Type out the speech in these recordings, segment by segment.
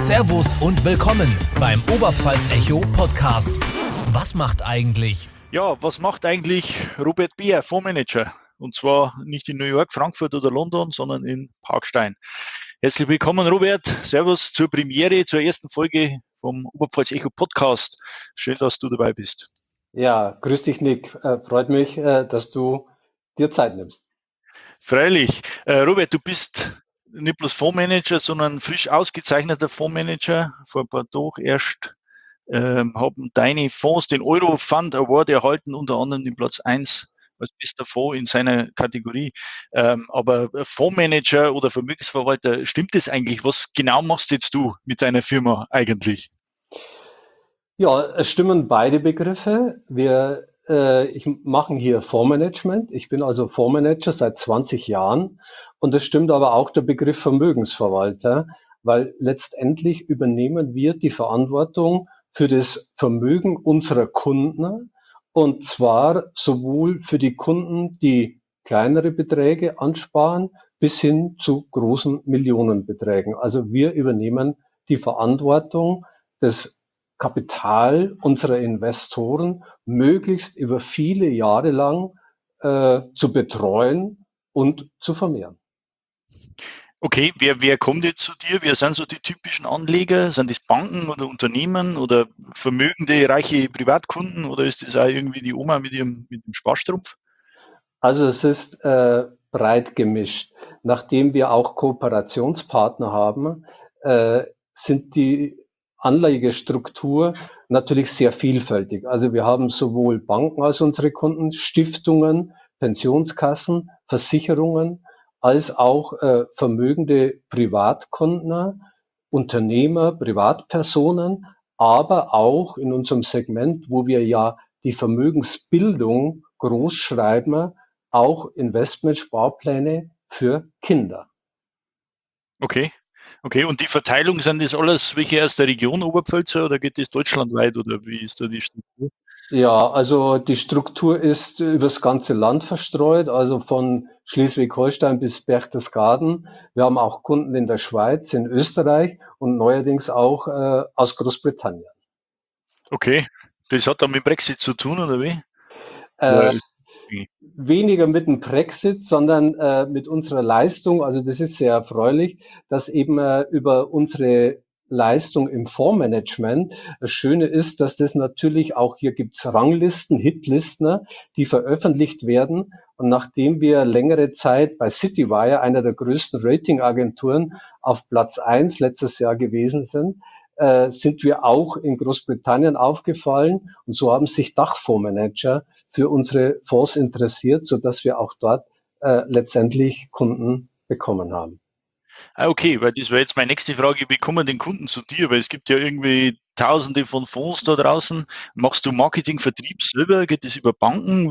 Servus und willkommen beim Oberpfalz Echo Podcast. Was macht eigentlich? Ja, was macht eigentlich Robert Beer, Fondsmanager? Und zwar nicht in New York, Frankfurt oder London, sondern in Parkstein. Herzlich willkommen, Robert. Servus zur Premiere, zur ersten Folge vom Oberpfalz Echo Podcast. Schön, dass du dabei bist. Ja, grüß dich, Nick. Freut mich, dass du dir Zeit nimmst. Freilich. Robert, du bist nicht bloß Fondsmanager, sondern frisch ausgezeichneter Fondsmanager. Vor ein paar Tagen erst haben deine Fonds den Euro Fund Award erhalten, unter anderem den Platz 1 als bester Fonds in seiner Kategorie. Aber Fondsmanager oder Vermögensverwalter, stimmt das eigentlich? Was genau machst jetzt du mit deiner Firma eigentlich? Ja, es stimmen beide Begriffe. Ich mache hier Fondsmanagement. Ich bin also Fondsmanager seit 20 Jahren. Und es stimmt aber auch der Begriff Vermögensverwalter, weil letztendlich übernehmen wir die Verantwortung für das Vermögen unserer Kunden. Und zwar sowohl für die Kunden, die kleinere Beträge ansparen, bis hin zu großen Millionenbeträgen. Also wir übernehmen die Verantwortung des Kapital unserer Investoren möglichst über viele Jahre lang zu betreuen und zu vermehren. Okay, wer kommt jetzt zu dir? Wer sind so die typischen Anleger? Sind das Banken oder Unternehmen oder vermögende, reiche Privatkunden oder ist das auch irgendwie die Oma mit dem Sparstrumpf? Also es ist breit gemischt. Nachdem wir auch Kooperationspartner haben, sind die Anlagestruktur natürlich sehr vielfältig. Also wir haben sowohl Banken als unsere Kunden, Stiftungen, Pensionskassen, Versicherungen, als auch vermögende Privatkunden, Unternehmer, Privatpersonen, aber auch in unserem Segment, wo wir ja die Vermögensbildung groß schreiben, auch Investmentsparpläne für Kinder. Okay. Okay, und die Verteilung, sind das alles welche aus der Region Oberpfälzer oder geht das deutschlandweit oder wie ist da die Struktur? Ja, also die Struktur ist übers ganze Land verstreut, also von Schleswig-Holstein bis Berchtesgaden. Wir haben auch Kunden in der Schweiz, in Österreich und neuerdings auch aus Großbritannien. Okay, das hat dann mit dem Brexit zu tun oder wie? Äh, Weil, Weniger mit dem Brexit, sondern mit unserer Leistung. Also das ist sehr erfreulich, dass eben über unsere Leistung im Fondsmanagement. Das Schöne ist, dass das natürlich auch, hier gibt's Ranglisten, Hitlisten, ne, die veröffentlicht werden. Und nachdem wir längere Zeit bei Citywire, einer der größten Ratingagenturen, auf Platz 1 letztes Jahr gewesen sind wir auch in Großbritannien aufgefallen. Und so haben sich Dachfondsmanager für unsere Fonds interessiert, sodass wir auch dort letztendlich Kunden bekommen haben. okay, weil das wäre jetzt meine nächste Frage, wie kommen denn Kunden zu dir? Weil es gibt ja irgendwie Tausende von Fonds da draußen. Machst du Marketing, Vertrieb selber? Geht das über Banken?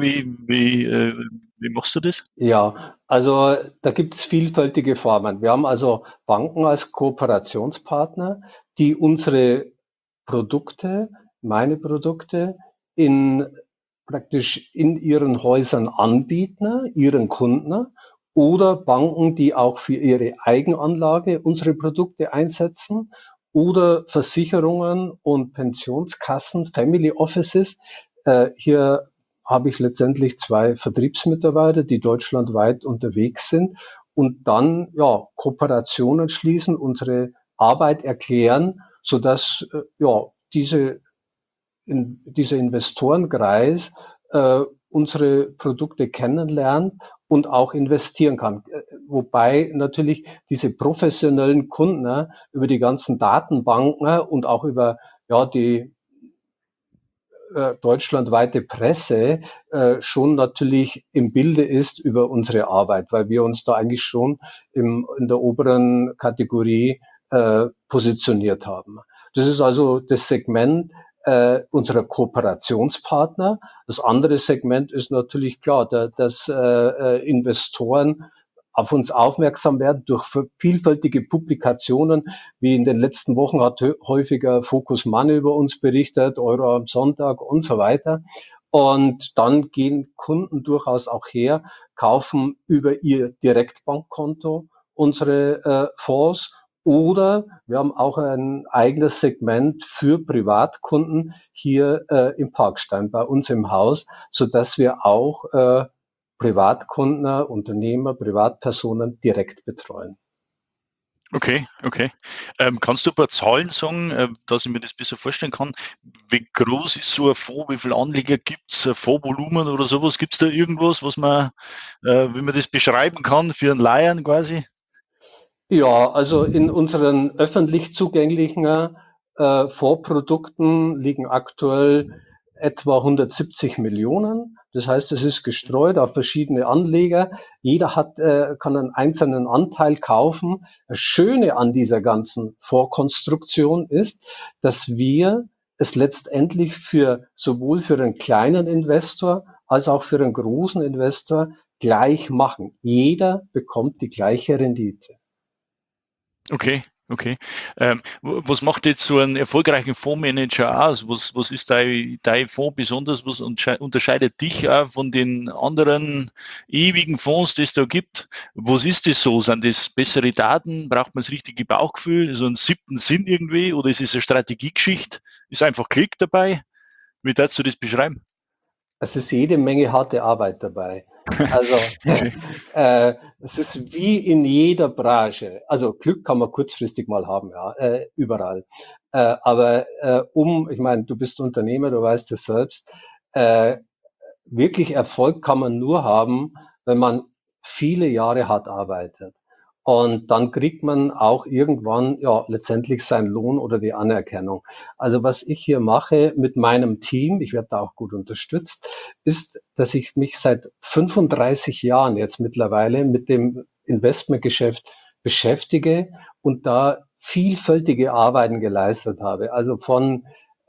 Wie machst du das? Ja, also da gibt es vielfältige Formen. Wir haben also Banken als Kooperationspartner, die unsere Produkte, meine Produkte, in praktisch in ihren Häusern anbieten, ihren Kunden, oder Banken, die auch für ihre Eigenanlage unsere Produkte einsetzen, oder Versicherungen und Pensionskassen, Family Offices. Hier habe ich letztendlich 2 Vertriebsmitarbeiter, die deutschlandweit unterwegs sind und dann ja Kooperationen schließen, unsere Arbeit erklären, sodass ja dieser Investorenkreis unsere Produkte kennenlernt und auch investieren kann. Wobei natürlich diese professionellen Kunden über die ganzen Datenbanken und auch über ja, die deutschlandweite Presse schon natürlich im Bilde ist über unsere Arbeit, weil wir uns da eigentlich schon in der oberen Kategorie positioniert haben. Das ist also das Segment unserer Kooperationspartner. Das andere Segment ist natürlich klar, dass Investoren auf uns aufmerksam werden durch vielfältige Publikationen, wie in den letzten Wochen hat häufiger Focus Money über uns berichtet, Euro am Sonntag und so weiter. Und dann gehen Kunden durchaus auch her, kaufen über ihr Direktbankkonto unsere Fonds Oder wir haben auch ein eigenes Segment für Privatkunden hier im Parkstein bei uns im Haus, so dass wir auch Privatkunden, Unternehmer, Privatpersonen direkt betreuen. Okay, okay. Kannst du ein paar Zahlen sagen, dass ich mir das besser vorstellen kann? Wie groß ist so ein Fonds? Wie viele Anleger gibt es? Fondsvolumen oder sowas? Gibt es da irgendwas, was man, wie man das beschreiben kann für einen Laien quasi? Ja, also in unseren öffentlich zugänglichen Vorprodukten liegen aktuell etwa 170 Millionen. Das heißt, es ist gestreut auf verschiedene Anleger. Jeder kann einen einzelnen Anteil kaufen. Das Schöne an dieser ganzen Vorkonstruktion ist, dass wir es letztendlich sowohl für einen kleinen Investor als auch für einen großen Investor gleich machen. Jeder bekommt die gleiche Rendite. Okay, okay. Was macht jetzt so einen erfolgreichen Fondsmanager aus? Was ist dein Fonds besonders? Was unterscheidet dich auch von den anderen ewigen Fonds, die es da gibt? Was ist das so? Sind das bessere Daten? Braucht man das richtige Bauchgefühl? So einen siebten Sinn irgendwie? Oder ist es eine Strategiegeschichte? Ist einfach Klick dabei? Wie darfst du das beschreiben? Es ist jede Menge harte Arbeit dabei. Also Okay. es ist wie in jeder Branche. Also Glück kann man kurzfristig mal haben, ja, überall. Aber ich meine, du bist Unternehmer, du weißt es selbst. Äh, Wirklich Erfolg kann man nur haben, wenn man viele Jahre hart arbeitet. Und dann kriegt man auch irgendwann ja letztendlich seinen Lohn oder die Anerkennung. Also was ich hier mache mit meinem Team, ich werde da auch gut unterstützt, ist, dass ich mich seit 35 Jahren jetzt mittlerweile mit dem Investmentgeschäft beschäftige und da vielfältige Arbeiten geleistet habe. Also von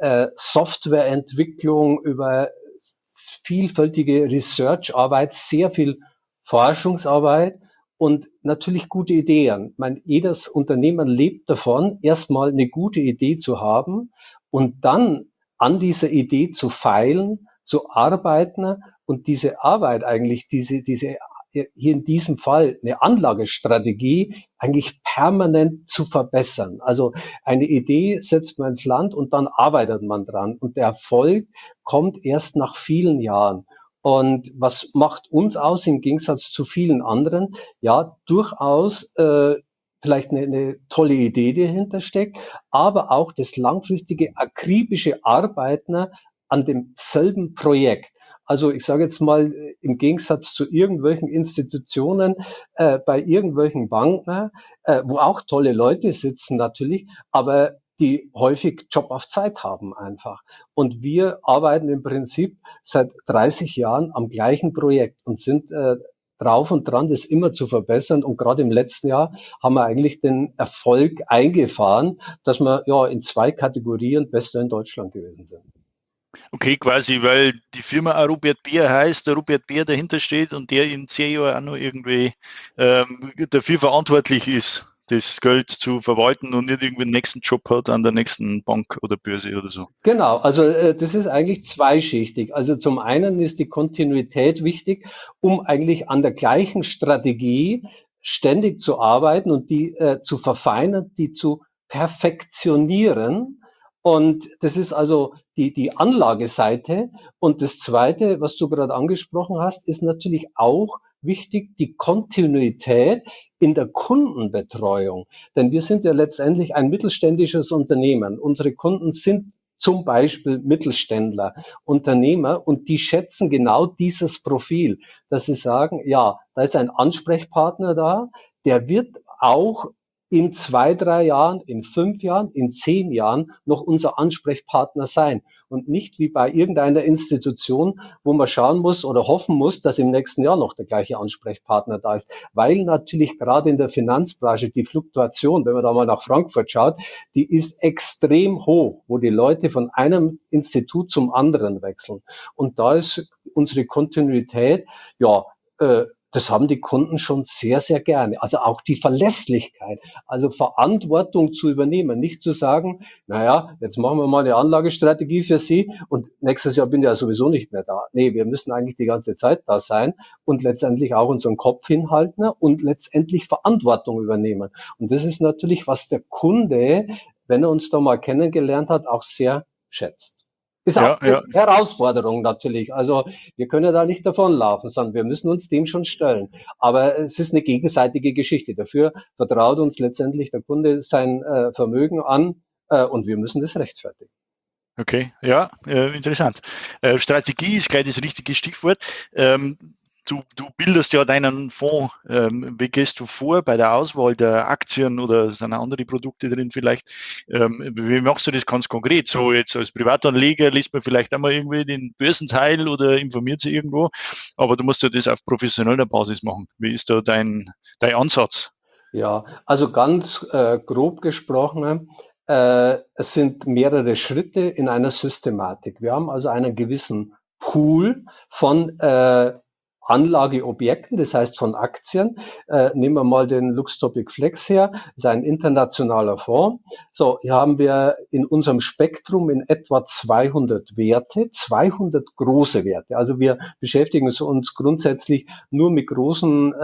Softwareentwicklung über vielfältige Research-Arbeit, sehr viel Forschungsarbeit und natürlich gute Ideen. Ich meine, jedes Unternehmen lebt davon, erstmal eine gute Idee zu haben und dann an dieser Idee zu feilen, zu arbeiten und diese Arbeit eigentlich, diese hier in diesem Fall eine Anlagestrategie eigentlich permanent zu verbessern. Also eine Idee setzt man ins Land und dann arbeitet man dran. Und der Erfolg kommt erst nach vielen Jahren. Und was macht uns aus im Gegensatz zu vielen anderen? Ja, durchaus vielleicht eine tolle Idee, die dahinter steckt, aber auch das langfristige akribische Arbeiten an demselben Projekt. Also ich sage jetzt mal, im Gegensatz zu irgendwelchen Institutionen, bei irgendwelchen Banken, wo auch tolle Leute sitzen natürlich, aber die häufig Job auf Zeit haben einfach. Und wir arbeiten im Prinzip seit 30 Jahren am gleichen Projekt und sind drauf und dran, das immer zu verbessern. Und gerade im letzten Jahr haben wir eigentlich den Erfolg eingefahren, dass wir ja in 2 Kategorien Bester in Deutschland gewesen sind. Okay, quasi, weil die Firma auch Robert Beer heißt, der Robert Beer dahinter steht und der in 10 Jahren auch noch irgendwie dafür verantwortlich ist, das Geld zu verwalten und nicht irgendwie den nächsten Job hat an der nächsten Bank oder Börse oder so. Genau, also das ist eigentlich zweischichtig. Also zum einen ist die Kontinuität wichtig, um eigentlich an der gleichen Strategie ständig zu arbeiten und die zu verfeinern, die zu perfektionieren. Und das ist also die Anlageseite. Und das Zweite, was du gerade angesprochen hast, ist natürlich auch wichtig, die Kontinuität in der Kundenbetreuung. Denn wir sind ja letztendlich ein mittelständisches Unternehmen. Unsere Kunden sind zum Beispiel Mittelständler, Unternehmer, und die schätzen genau dieses Profil, dass sie sagen, ja, da ist ein Ansprechpartner da, der wird auch in 2, 3 Jahren, in 5 Jahren, in 10 Jahren noch unser Ansprechpartner sein und nicht wie bei irgendeiner Institution, wo man schauen muss oder hoffen muss, dass im nächsten Jahr noch der gleiche Ansprechpartner da ist, weil natürlich gerade in der Finanzbranche die Fluktuation, wenn man da mal nach Frankfurt schaut, die ist extrem hoch, wo die Leute von einem Institut zum anderen wechseln. Und da ist unsere Kontinuität, ja, das haben die Kunden schon sehr, sehr gerne. Also auch die Verlässlichkeit, also Verantwortung zu übernehmen, nicht zu sagen, naja, jetzt machen wir mal eine Anlagestrategie für Sie und nächstes Jahr bin ich ja sowieso nicht mehr da. Nee, wir müssen eigentlich die ganze Zeit da sein und letztendlich auch unseren Kopf hinhalten und letztendlich Verantwortung übernehmen. Und das ist natürlich, was der Kunde, wenn er uns da mal kennengelernt hat, auch sehr schätzt. Ist auch Ja, eine ja. Herausforderung natürlich. Also wir können da nicht davonlaufen, sondern wir müssen uns dem schon stellen. Aber es ist eine gegenseitige Geschichte. Dafür vertraut uns letztendlich der Kunde sein Vermögen an und wir müssen das rechtfertigen. Okay, ja, interessant. Strategie ist gleich das richtige Stichwort. Du bildest ja deinen Fonds. Wie gehst du vor bei der Auswahl der Aktien oder sind auch andere Produkte drin vielleicht? Wie machst du das ganz konkret? So jetzt als Privatanleger liest man vielleicht einmal irgendwie den Börsenteil oder informiert sich irgendwo, aber du musst ja das auf professioneller Basis machen. Wie ist da dein Ansatz? Ja, also ganz grob gesprochen, es sind mehrere Schritte in einer Systematik. Wir haben also einen gewissen Pool von Anlageobjekten, das heißt von Aktien. Nehmen wir mal den Luxtopic Flex her, das ist ein internationaler Fonds. So, hier haben wir in unserem Spektrum in etwa 200 Werte, 200 große Werte. Also wir beschäftigen uns grundsätzlich nur mit großen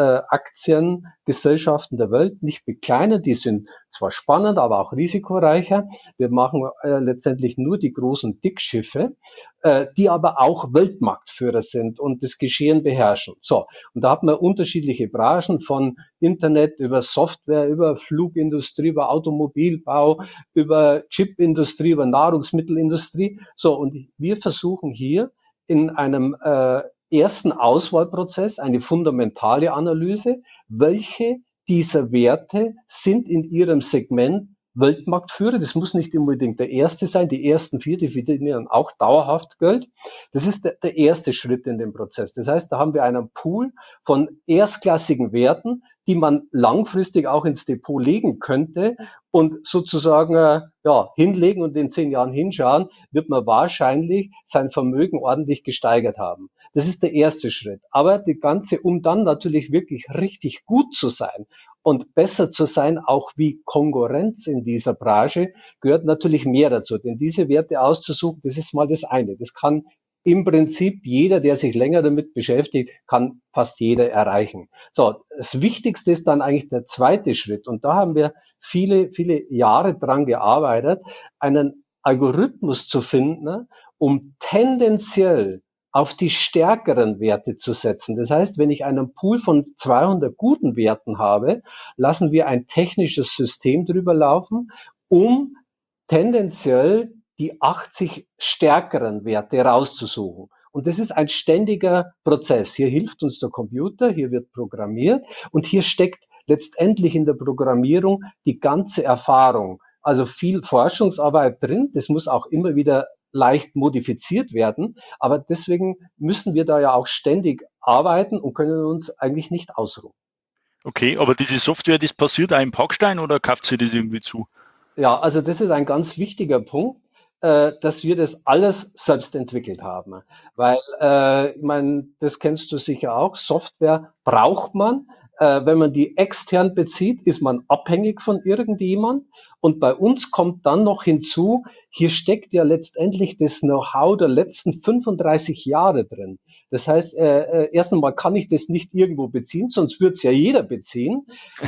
Aktiengesellschaften der Welt, nicht mit kleinen, die sind zwar spannend, aber auch risikoreicher. Wir machen letztendlich nur die großen Dickschiffe, die aber auch Weltmarktführer sind und das Geschehen beherrschen. So, und da hat man unterschiedliche Branchen von Internet über Software, über Flugindustrie, über Automobilbau, über Chipindustrie, über Nahrungsmittelindustrie. So, und wir versuchen hier in einem ersten Auswahlprozess eine fundamentale Analyse, welche dieser Werte sind in ihrem Segment Weltmarktführer. Das muss nicht unbedingt der erste sein. Die ersten vier, die verdienen auch dauerhaft Geld. Das ist der erste Schritt in dem Prozess. Das heißt, da haben wir einen Pool von erstklassigen Werten, die man langfristig auch ins Depot legen könnte und sozusagen hinlegen und in 10 Jahren hinschauen, wird man wahrscheinlich sein Vermögen ordentlich gesteigert haben. Das ist der erste Schritt. Aber die ganze, um dann natürlich wirklich richtig gut zu sein und besser zu sein, auch wie Konkurrenz in dieser Branche, gehört natürlich mehr dazu. Denn diese Werte auszusuchen, das ist mal das eine. Das kann im Prinzip jeder, der sich länger damit beschäftigt, kann fast jeder erreichen. So, das Wichtigste ist dann eigentlich der zweite Schritt. Und da haben wir viele, viele Jahre dran gearbeitet, einen Algorithmus zu finden, um tendenziell auf die stärkeren Werte zu setzen. Das heißt, wenn ich einen Pool von 200 guten Werten habe, lassen wir ein technisches System drüber laufen, um tendenziell die 80 stärkeren Werte rauszusuchen. Und das ist ein ständiger Prozess. Hier hilft uns der Computer, hier wird programmiert und hier steckt letztendlich in der Programmierung die ganze Erfahrung. Also viel Forschungsarbeit drin. Das muss auch immer wieder leicht modifiziert werden. Aber deswegen müssen wir da ja auch ständig arbeiten und können uns eigentlich nicht ausruhen. Okay, aber diese Software, das passiert auch im Packstein oder kauft sie das irgendwie zu? Ja, also das ist ein ganz wichtiger Punkt, dass wir das alles selbst entwickelt haben. Weil, ich meine, das kennst du sicher auch, Software braucht man. Wenn man die extern bezieht, ist man abhängig von irgendjemand. Und bei uns kommt dann noch hinzu, hier steckt ja letztendlich das Know-how der letzten 35 Jahre drin. Das heißt, erst einmal kann ich das nicht irgendwo beziehen, sonst würde es ja jeder beziehen.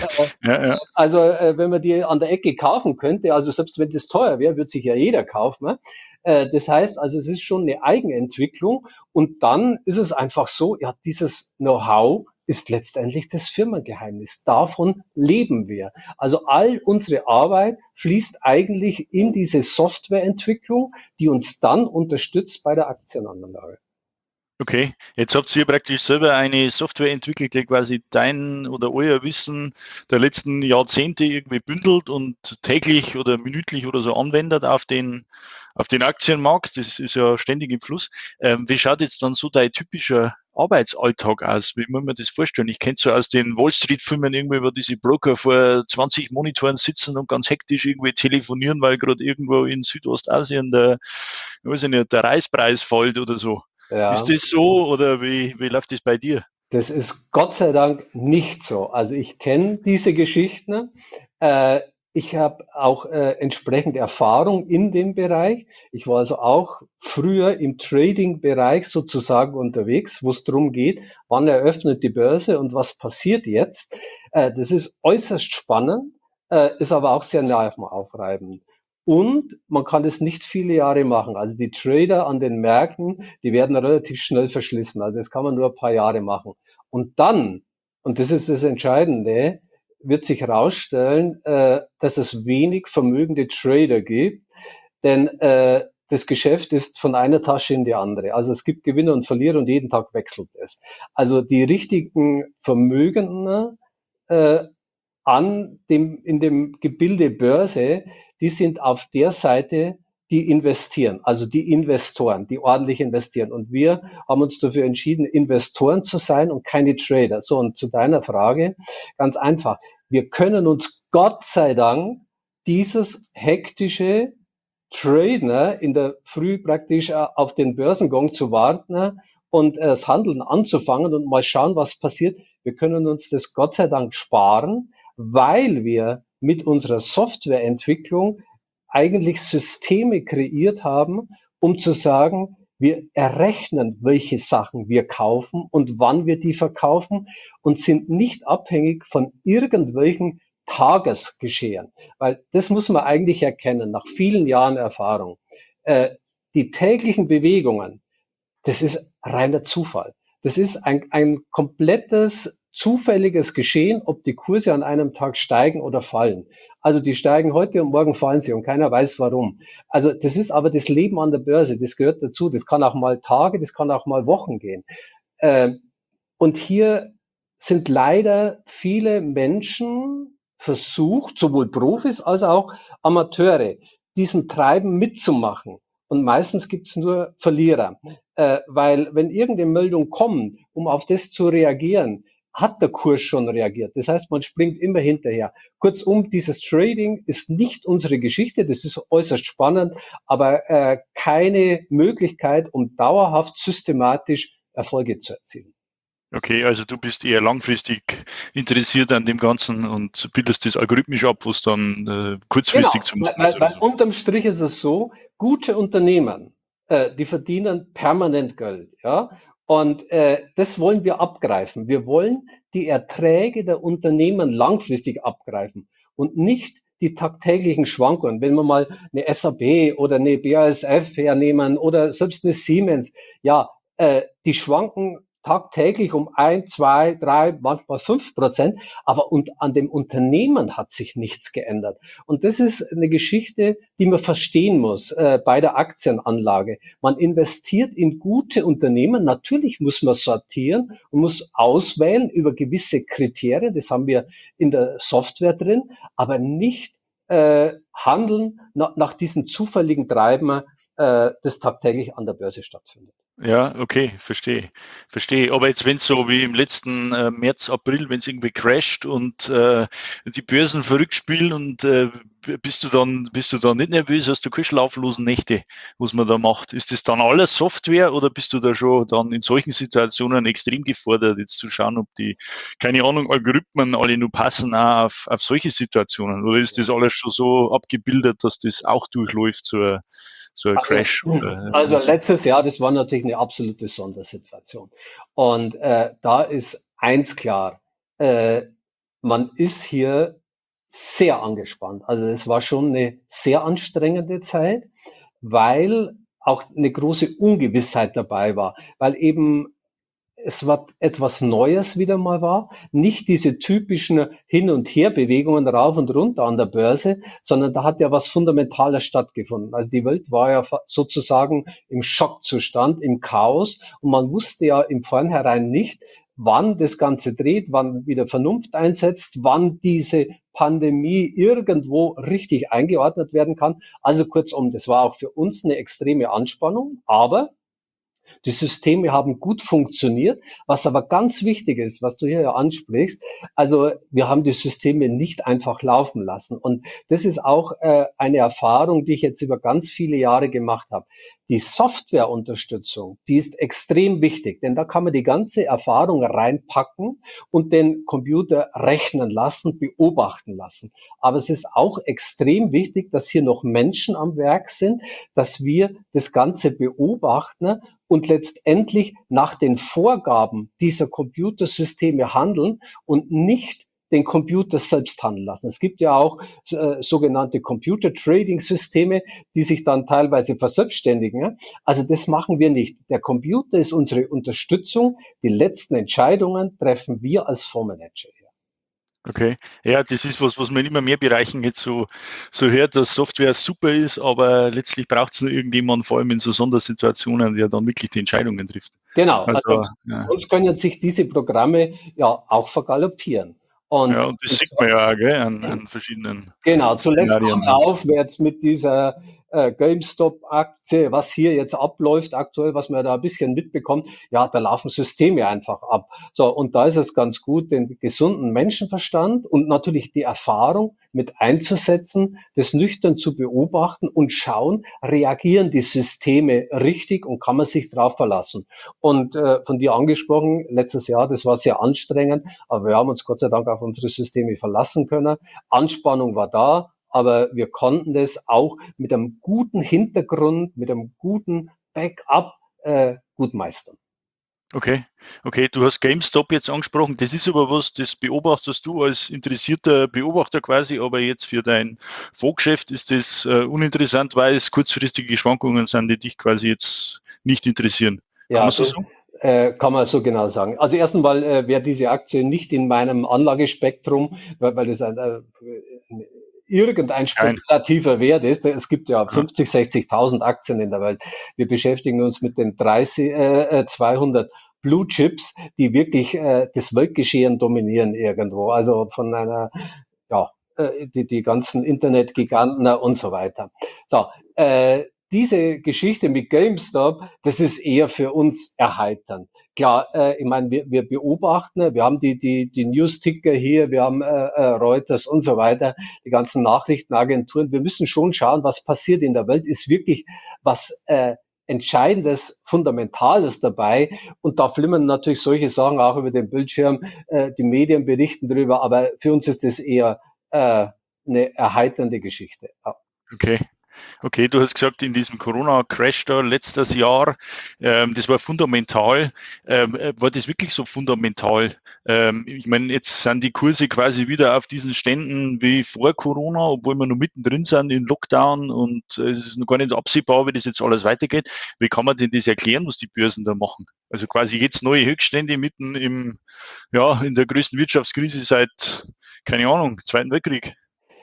Ja, ja. Also wenn man die an der Ecke kaufen könnte, also selbst wenn das teuer wäre, würde sich ja jeder kaufen. Das heißt also, es ist schon eine Eigenentwicklung und dann ist es einfach so, ja, dieses Know-how ist letztendlich das Firmengeheimnis. Davon leben wir. Also all unsere Arbeit fließt eigentlich in diese Softwareentwicklung, die uns dann unterstützt bei der Aktienanlage. Okay, jetzt habt ihr praktisch selber eine Software entwickelt, die quasi dein oder euer Wissen der letzten Jahrzehnte irgendwie bündelt und täglich oder minütlich oder so anwendet auf den Aktienmarkt. Das ist ja ständig im Fluss. Wie schaut jetzt dann so dein typischer Arbeitsalltag aus? Wie muss man das vorstellen? Ich kenne so aus den Wall Street Filmen irgendwie, wo diese Broker vor 20 Monitoren sitzen und ganz hektisch irgendwie telefonieren, weil gerade irgendwo in Südostasien ich weiß nicht, der Reispreis fällt oder so. Ist Ja. das so oder wie läuft das bei dir? Das ist Gott sei Dank nicht so. Also ich kenne diese Geschichten. Äh, Ich habe auch entsprechend Erfahrung in dem Bereich. Ich war also auch früher im Trading-Bereich sozusagen unterwegs, wo es darum geht, wann eröffnet die Börse und was passiert jetzt. Das ist äußerst spannend, ist aber auch sehr nervenaufreibend. Und man kann es nicht viele Jahre machen. Also die Trader an den Märkten, die werden relativ schnell verschlissen. Also das kann man nur ein paar Jahre machen. Und dann, und das ist das Entscheidende, wird sich herausstellen, dass es wenig vermögende Trader gibt, denn das Geschäft ist von einer Tasche in die andere. Also es gibt Gewinner und Verlierer und jeden Tag wechselt es. Also die richtigen Vermögenden äh, in dem Gebilde Börse, die sind auf der Seite, die investieren, also die Investoren, die ordentlich investieren. Und wir haben uns dafür entschieden, Investoren zu sein und keine Trader. So, und zu deiner Frage, ganz einfach. Wir können uns Gott sei Dank dieses hektische Trader in der Früh praktisch auf den Börsengang zu warten und das Handeln anzufangen und mal schauen, was passiert. Wir können uns das Gott sei Dank sparen, weil wir mit unserer Softwareentwicklung eigentlich Systeme kreiert haben, um zu sagen, wir errechnen, welche Sachen wir kaufen und wann wir die verkaufen und sind nicht abhängig von irgendwelchen Tagesgeschehen. Weil das muss man eigentlich erkennen, nach vielen Jahren Erfahrung. Die täglichen Bewegungen, das ist reiner Zufall. Das ist ein komplettes zufälliges Geschehen, ob die Kurse an einem Tag steigen oder fallen. Also die steigen heute und morgen fallen sie und keiner weiß warum. Also das ist aber das Leben an der Börse, das gehört dazu. Das kann auch mal Tage, das kann auch mal Wochen gehen. Und hier sind leider viele Menschen versucht, sowohl Profis als auch Amateure, diesen Treiben mitzumachen. Und meistens gibt es nur Verlierer. Weil wenn irgendeine Meldung kommt, um auf das zu reagieren, hat der Kurs schon reagiert. Das heißt, man springt immer hinterher. Kurzum, dieses Trading ist nicht unsere Geschichte, das ist äußerst spannend, aber keine Möglichkeit, um dauerhaft systematisch Erfolge zu erzielen. Okay, also du bist eher langfristig interessiert an dem Ganzen und bildest das algorithmisch ab, was dann kurzfristig Genau, zu machen weil, ist. weil unterm Strich ist es so, gute Unternehmen, die verdienen permanent Geld, ja. Und das wollen wir abgreifen. Wir wollen die Erträge der Unternehmen langfristig abgreifen und nicht die tagtäglichen Schwankungen. Wenn wir mal eine SAP oder eine BASF hernehmen oder selbst eine Siemens, ja, die schwanken tagtäglich um 1, 2, 3, manchmal 5%, aber an dem Unternehmen hat sich nichts geändert. Und das ist eine Geschichte, die man verstehen muss bei der Aktienanlage. Man investiert in gute Unternehmen. Natürlich muss man sortieren und muss auswählen über gewisse Kriterien. Das haben wir in der Software drin, aber nicht handeln nach diesen zufälligen Treiben, das tagtäglich an der Börse stattfindet. Ja, okay, verstehe. Aber jetzt, wenn es so wie im letzten März, April, wenn es irgendwie crasht und die Börsen verrückt spielen und bist du dann nicht nervös, hast du keine schlaflosen Nächte, was man da macht? Ist das dann alles Software oder bist du da schon dann in solchen Situationen extrem gefordert, jetzt zu schauen, ob die, keine Ahnung, Algorithmen alle nur passen auch auf solche Situationen? Oder ist das alles schon so abgebildet, dass das auch durchläuft, so ein Crash? Also letztes Jahr, das war natürlich eine absolute Sondersituation. Und da ist eins klar, man ist hier sehr angespannt. Also es war schon eine sehr anstrengende Zeit, weil auch eine große Ungewissheit dabei war, weil eben es war etwas Neues wieder mal war, nicht diese typischen Hin- und Herbewegungen rauf und runter an der Börse, sondern da hat ja was Fundamentales stattgefunden. Also die Welt war ja sozusagen im Schockzustand, im Chaos und man wusste ja im Vornherein nicht, wann das Ganze dreht, wann wieder Vernunft einsetzt, wann diese Pandemie irgendwo richtig eingeordnet werden kann. Also kurzum, das war auch für uns eine extreme Anspannung, aber die Systeme haben gut funktioniert. Was aber ganz wichtig ist, was du hier ja ansprichst, also wir haben die Systeme nicht einfach laufen lassen. Und das ist auch eine Erfahrung, die ich jetzt über ganz viele Jahre gemacht habe. Die Softwareunterstützung, die ist extrem wichtig, denn da kann man die ganze Erfahrung reinpacken und den Computer rechnen lassen, beobachten lassen. Aber es ist auch extrem wichtig, dass hier noch Menschen am Werk sind, dass wir das Ganze beobachten und letztendlich nach den Vorgaben dieser Computersysteme handeln und nicht den Computer selbst handeln lassen. Es gibt ja auch sogenannte Computer-Trading-Systeme, die sich dann teilweise verselbstständigen. Ja? Also das machen wir nicht. Der Computer ist unsere Unterstützung. Die letzten Entscheidungen treffen wir als Fondsmanager. Okay, ja, das ist was man in immer mehr Bereichen jetzt so hört, dass Software super ist, aber letztlich braucht es nur irgendjemanden, vor allem in so Sondersituationen, der dann wirklich die Entscheidungen trifft. Genau, Also, ja. sonst können sich diese Programme ja auch vergaloppieren. Und das sieht man ja auch, gell, an verschiedenen Genau, zuletzt Szenarien. kam aufwärts mit dieser GameStop-Aktie, was hier jetzt abläuft aktuell, was man da ein bisschen mitbekommt, ja, da laufen Systeme einfach ab. So, und da ist es ganz gut, den gesunden Menschenverstand und natürlich die Erfahrung mit einzusetzen, das nüchtern zu beobachten und schauen, reagieren die Systeme richtig und kann man sich drauf verlassen. Und von dir angesprochen, letztes Jahr, das war sehr anstrengend, aber wir haben uns Gott sei Dank auf unsere Systeme verlassen können. Anspannung war da, aber wir konnten das auch mit einem guten Hintergrund, mit einem guten Backup gut meistern. Okay, du hast GameStop jetzt angesprochen. Das ist aber was, das beobachtest du als interessierter Beobachter quasi, aber jetzt für dein Fondsgeschäft ist das uninteressant, weil es kurzfristige Schwankungen sind, die dich quasi jetzt nicht interessieren. Ja, kann man so sagen? Kann man so genau sagen. Also erstens mal wäre diese Aktie nicht in meinem Anlagespektrum, weil das irgendein spekulativer Wert ist. Es gibt ja 50, 60.000 Aktien in der Welt. Wir beschäftigen uns mit den 200 Blue Chips, die wirklich das Weltgeschehen dominieren irgendwo. Also von einer, ja, die ganzen Internetgiganten und so weiter. So, diese Geschichte mit GameStop, das ist eher für uns erheiternd. Klar, ich meine, wir beobachten, wir haben die News-Ticker hier, wir haben Reuters und so weiter, die ganzen Nachrichtenagenturen. Wir müssen schon schauen, was passiert in der Welt. Ist wirklich was Entscheidendes, Fundamentales dabei. Und da flimmern natürlich solche Sachen auch über den Bildschirm. Die Medien berichten darüber, aber für uns ist das eher eine erheiternde Geschichte. Ja. Okay, du hast gesagt, in diesem Corona-Crash da letztes Jahr, das war fundamental. War das wirklich so fundamental? Ich meine, jetzt sind die Kurse quasi wieder auf diesen Ständen wie vor Corona, obwohl wir noch mittendrin sind in Lockdown und es ist noch gar nicht absehbar, wie das jetzt alles weitergeht. Wie kann man denn das erklären, was die Börsen da machen? Also quasi jetzt neue Höchststände mitten in der größten Wirtschaftskrise seit, keine Ahnung, Zweiten Weltkrieg.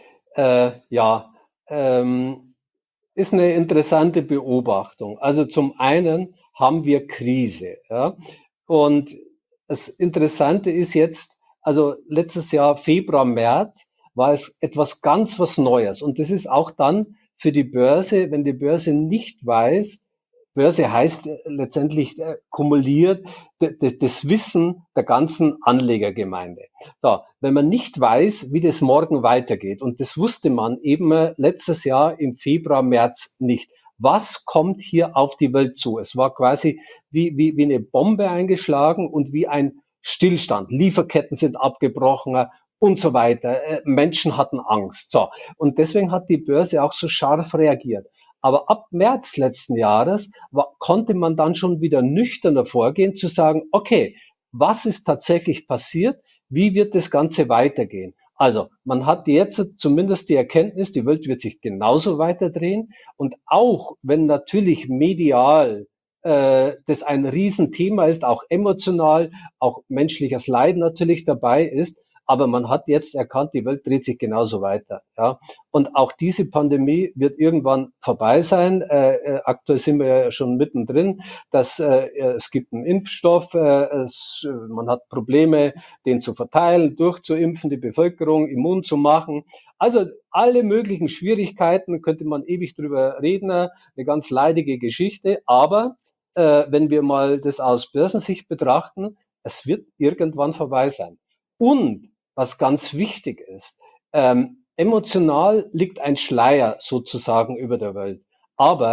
Ist eine interessante Beobachtung. Also zum einen haben wir Krise, ja, und das Interessante ist jetzt, also letztes Jahr Februar, März war es etwas ganz was Neues und das ist auch dann für die Börse, wenn die Börse nicht weiß, Börse heißt letztendlich kumuliert das Wissen der ganzen Anlegergemeinde. So, wenn man nicht weiß, wie das morgen weitergeht, und das wusste man eben letztes Jahr im Februar, März nicht. Was kommt hier auf die Welt zu? Es war quasi wie eine Bombe eingeschlagen und wie ein Stillstand. Lieferketten sind abgebrochen und so weiter. Menschen hatten Angst. So, und deswegen hat die Börse auch so scharf reagiert. Aber ab März letzten Jahres konnte man dann schon wieder nüchterner vorgehen, zu sagen, okay, was ist tatsächlich passiert? Wie wird das Ganze weitergehen? Also man hat jetzt zumindest die Erkenntnis, die Welt wird sich genauso weiterdrehen. Und auch wenn natürlich medial das ein Riesenthema ist, auch emotional, auch menschliches Leid natürlich dabei ist, aber man hat jetzt erkannt, die Welt dreht sich genauso weiter. Ja. Und auch diese Pandemie wird irgendwann vorbei sein. Aktuell sind wir ja schon mittendrin, dass es gibt einen Impfstoff, man hat Probleme, den zu verteilen, durchzuimpfen, die Bevölkerung immun zu machen. Also alle möglichen Schwierigkeiten, könnte man ewig drüber reden, eine ganz leidige Geschichte. Aber wenn wir mal das aus Börsensicht betrachten, es wird irgendwann vorbei sein. Und was ganz wichtig ist, emotional liegt ein Schleier sozusagen über der Welt. Aber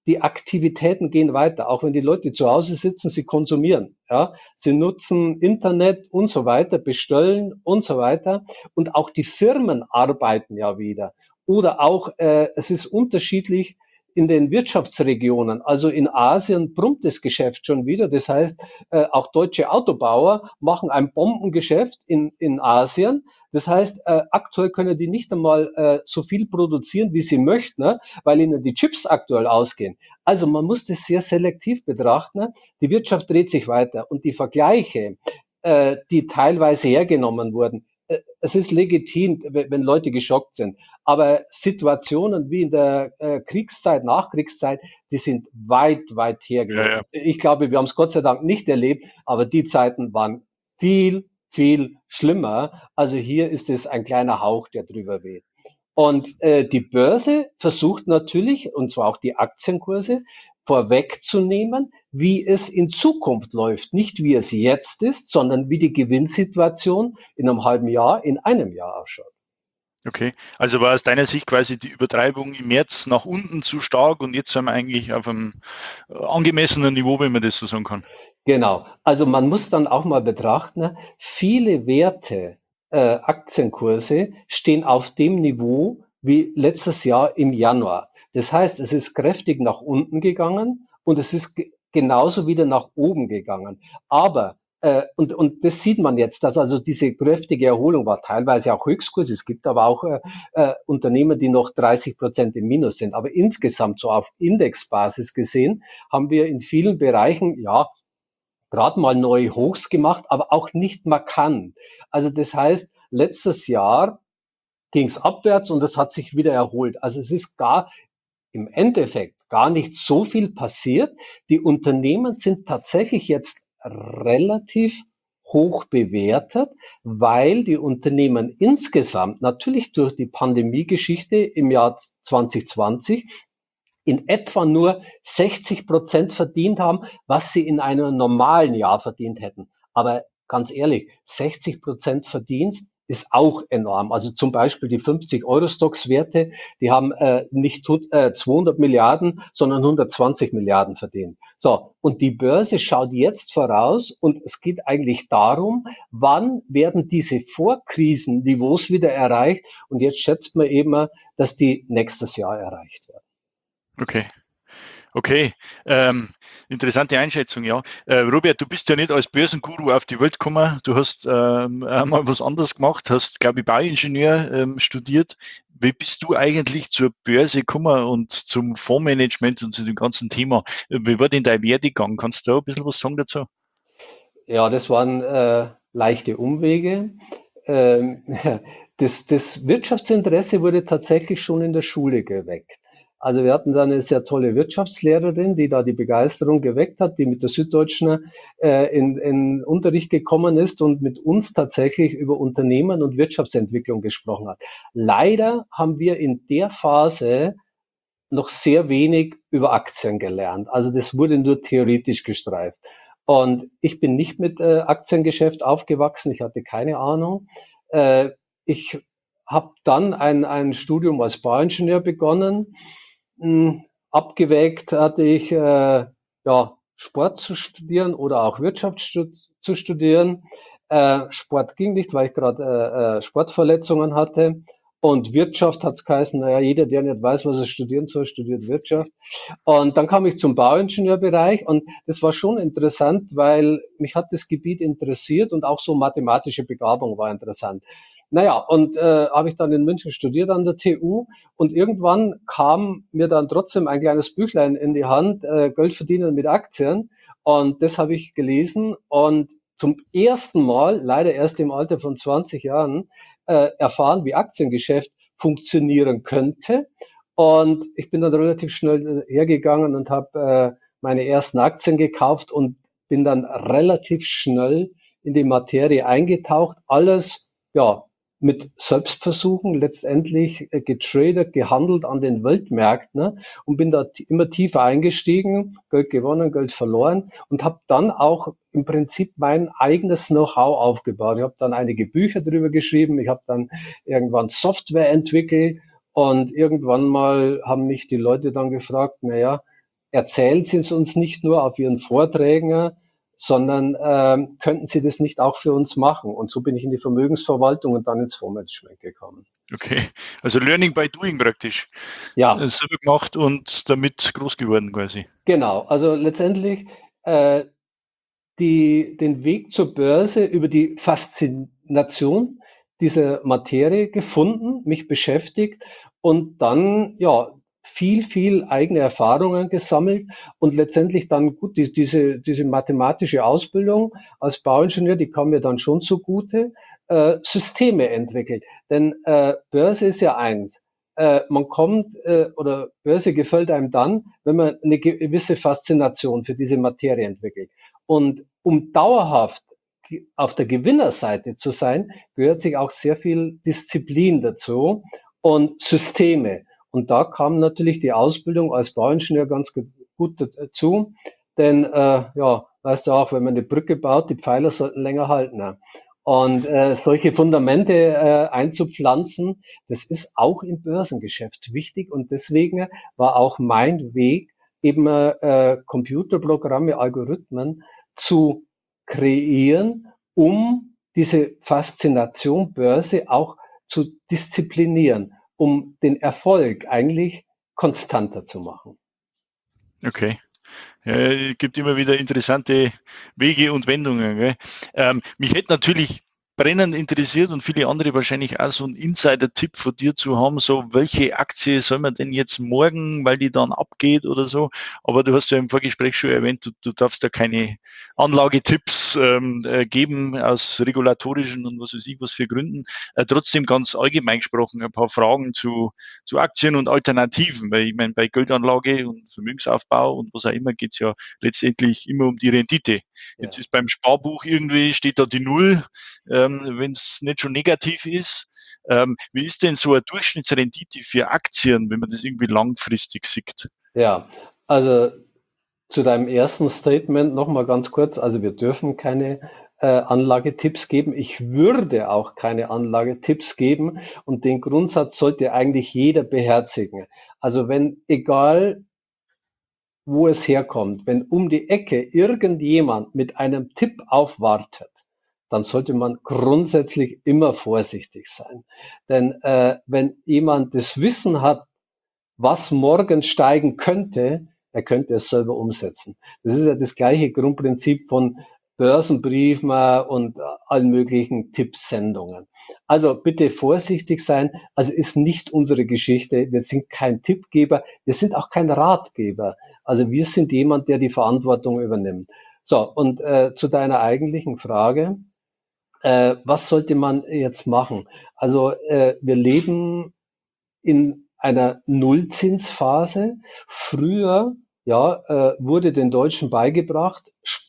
die Aktivitäten gehen weiter. Auch wenn die Leute zu Hause sitzen, sie konsumieren. Ja, sie nutzen Internet und so weiter, bestellen und so weiter. Und auch die Firmen arbeiten ja wieder. Oder auch, es ist unterschiedlich in den Wirtschaftsregionen. Also in Asien brummt das Geschäft schon wieder. Das heißt, auch deutsche Autobauer machen ein Bombengeschäft in Asien. Das heißt, aktuell können die nicht einmal so viel produzieren, wie sie möchten, ne? Weil ihnen die Chips aktuell ausgehen. Also man muss das sehr selektiv betrachten. Ne? Die Wirtschaft dreht sich weiter und die Vergleiche, die teilweise hergenommen wurden, es ist legitim, wenn Leute geschockt sind. Aber Situationen wie in der Kriegszeit, Nachkriegszeit, die sind weit, weit Ja, hergeholt. ja. Ich glaube, wir haben es Gott sei Dank nicht erlebt, aber die Zeiten waren viel, viel schlimmer. Also hier ist es ein kleiner Hauch, der drüber weht. Und die Börse versucht natürlich, und zwar auch die Aktienkurse, vorwegzunehmen, wie es in Zukunft läuft. Nicht wie es jetzt ist, sondern wie die Gewinnsituation in einem halben Jahr, in einem Jahr ausschaut. Okay, also war aus deiner Sicht quasi die Übertreibung im März nach unten zu stark und jetzt sind wir eigentlich auf einem angemessenen Niveau, wenn man das so sagen kann. Genau. Also man muss dann auch mal betrachten, ne, viele Werte, Aktienkurse stehen auf dem Niveau wie letztes Jahr im Januar. Das heißt, es ist kräftig nach unten gegangen und es ist genauso wieder nach oben gegangen. Aber und das sieht man jetzt, dass also diese kräftige Erholung war teilweise auch Höchstkurs. Es gibt aber auch Unternehmen, die noch 30% im Minus sind. Aber insgesamt so auf Indexbasis gesehen haben wir in vielen Bereichen ja gerade mal neue Hochs gemacht, aber auch nicht markant. Also das heißt, letztes Jahr ging es abwärts und es hat sich wieder erholt. Also es ist gar im Endeffekt gar nicht so viel passiert. Die Unternehmen sind tatsächlich jetzt relativ hoch bewertet, weil die Unternehmen insgesamt natürlich durch die Pandemiegeschichte im Jahr 2020 in etwa nur 60% verdient haben, was sie in einem normalen Jahr verdient hätten. Aber ganz ehrlich, 60% Verdienst ist auch enorm. Also zum Beispiel die 50 Euro-Stocks-Werte, die haben nicht 200 Milliarden, sondern 120 Milliarden verdient. So, und die Börse schaut jetzt voraus und es geht eigentlich darum, wann werden diese Vorkrisenniveaus wieder erreicht und jetzt schätzt man eben, dass die nächstes Jahr erreicht werden. Okay. Okay, interessante Einschätzung, ja. Robert, du bist ja nicht als Börsenguru auf die Welt gekommen. Du hast einmal was anderes gemacht, hast, glaube ich, Bauingenieur studiert. Wie bist du eigentlich zur Börse gekommen und zum Fondsmanagement und zu dem ganzen Thema? Wie war denn dein Werdegang? Kannst du da ein bisschen was sagen dazu? Ja, das waren leichte Umwege. Ähm, das Wirtschaftsinteresse wurde tatsächlich schon in der Schule geweckt. Also wir hatten da eine sehr tolle Wirtschaftslehrerin, die da die Begeisterung geweckt hat, die mit der Süddeutschen in Unterricht gekommen ist und mit uns tatsächlich über Unternehmen und Wirtschaftsentwicklung gesprochen hat. Leider haben wir in der Phase noch sehr wenig über Aktien gelernt. Also das wurde nur theoretisch gestreift. Und ich bin nicht mit Aktiengeschäft aufgewachsen, ich hatte keine Ahnung. Ich habe dann ein Studium als Bauingenieur begonnen. Abgewägt hatte ich, ja, Sport zu studieren oder auch Wirtschaft zu studieren. Sport ging nicht, weil ich gerade Sportverletzungen hatte. Und Wirtschaft hat es geheißen, naja, jeder, der nicht weiß, was er studieren soll, studiert Wirtschaft. Und dann kam ich zum Bauingenieurbereich und das war schon interessant, weil mich hat das Gebiet interessiert und auch so mathematische Begabung war interessant. Naja, und habe ich dann in München studiert an der TU und irgendwann kam mir dann trotzdem ein kleines Büchlein in die Hand, Geld verdienen mit Aktien. Und das habe ich gelesen und zum ersten Mal, leider erst im Alter von 20 Jahren, erfahren, wie Aktiengeschäft funktionieren könnte. Und ich bin dann relativ schnell hergegangen und habe meine ersten Aktien gekauft und bin dann relativ schnell in die Materie eingetaucht. Alles, ja, mit Selbstversuchen letztendlich getradet, gehandelt an den Weltmärkten, ne? Und bin da immer tiefer eingestiegen, Geld gewonnen, Geld verloren und habe dann auch im Prinzip mein eigenes Know-how aufgebaut. Ich habe dann einige Bücher drüber geschrieben, ich habe dann irgendwann Software entwickelt und irgendwann mal haben mich die Leute dann gefragt, naja, erzählen Sie es uns nicht nur auf Ihren Vorträgen, sondern könnten Sie das nicht auch für uns machen? Und so bin ich in die Vermögensverwaltung und dann ins Fondsmanagement gekommen. Okay, also Learning by Doing praktisch. Ja, Selber gemacht und damit groß geworden quasi. genau. Also letztendlich den Weg zur Börse über die Faszination dieser Materie gefunden, mich beschäftigt und dann ja viel eigene Erfahrungen gesammelt und letztendlich dann gut diese mathematische Ausbildung als Bauingenieur, die kam mir dann schon zugute, Systeme entwickelt. Denn Börse ist ja eins. Man kommt oder Börse gefällt einem dann, wenn man eine gewisse Faszination für diese Materie entwickelt. Und um dauerhaft auf der Gewinnerseite zu sein, gehört sich auch sehr viel Disziplin dazu und Systeme. Und da kam natürlich die Ausbildung als Bauingenieur ganz gut dazu. Denn ja, weißt du auch, wenn man eine Brücke baut, die Pfeiler sollten länger halten. Ne? Und solche Fundamente einzupflanzen, das ist auch im Börsengeschäft wichtig. Und deswegen war auch mein Weg, eben Computerprogramme, Algorithmen zu kreieren, um diese Faszination Börse auch zu disziplinieren, um den Erfolg eigentlich konstanter zu machen. Okay. Ja, es gibt immer wieder interessante Wege und Wendungen. Gell? Mich hätte natürlich brennend interessiert und viele andere wahrscheinlich auch so einen Insider-Tipp von dir zu haben, so welche Aktie soll man denn jetzt morgen, weil die dann abgeht oder so. Aber du hast ja im Vorgespräch schon erwähnt, du darfst da keine Anlagetipps geben aus regulatorischen und was weiß ich was für Gründen. Trotzdem ganz allgemein gesprochen ein paar Fragen zu Aktien und Alternativen, weil ich meine, bei Geldanlage und Vermögensaufbau und was auch immer geht es ja letztendlich immer um die Rendite. Jetzt Ja. ist beim Sparbuch irgendwie, steht da die Null, wenn es nicht schon negativ ist. Wie ist denn so eine Durchschnittsrendite für Aktien, wenn man das irgendwie langfristig sieht? Ja, also zu deinem ersten Statement noch mal ganz kurz. Also wir dürfen keine Anlagetipps geben. Ich würde auch keine Anlagetipps geben. Und den Grundsatz sollte eigentlich jeder beherzigen. Also wenn, egal wo es herkommt, wenn um die Ecke irgendjemand mit einem Tipp aufwartet, dann sollte man grundsätzlich immer vorsichtig sein. Denn wenn jemand das Wissen hat, was morgen steigen könnte, er könnte es selber umsetzen. Das ist ja das gleiche Grundprinzip von Börsenbriefen und allen möglichen Tippsendungen. Also bitte vorsichtig sein. Also ist nicht unsere Geschichte. Wir sind kein Tippgeber. Wir sind auch kein Ratgeber. Also wir sind jemand, der die Verantwortung übernimmt. So, und zu deiner eigentlichen Frage. Was sollte man jetzt machen? Also wir leben in einer Nullzinsphase. Früher wurde den Deutschen beigebracht,